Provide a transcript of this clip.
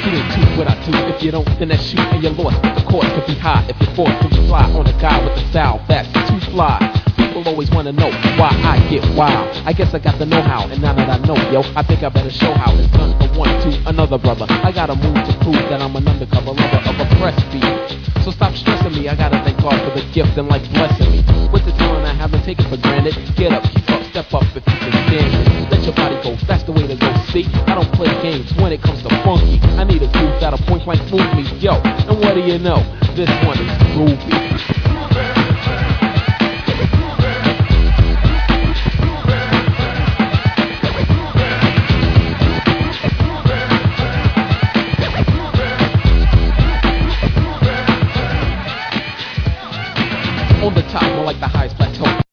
You ain't too what I do. If you don't, then that's shoot and you're lost. The course could be high if you're forced to fly on a guy with a style that's too fly. People always wanna know why I get wild. I guess I got the know-how, and now that I know, yo, I think I better show how it's done from one to another brother. I got a move to prove that I'm an undercover lover of a press beat. So stop stressing me, I gotta thank God for the gift and like blessing me. With the talent I haven't taken for granted, get up, keep up, step up if you can stand it. Let your body go, that's the way to go, see? I don't play games when it comes to funky. I need a groove that'll point blank move me, yo. And what do you know? This one is groovy. On the top, more like the highest plateau.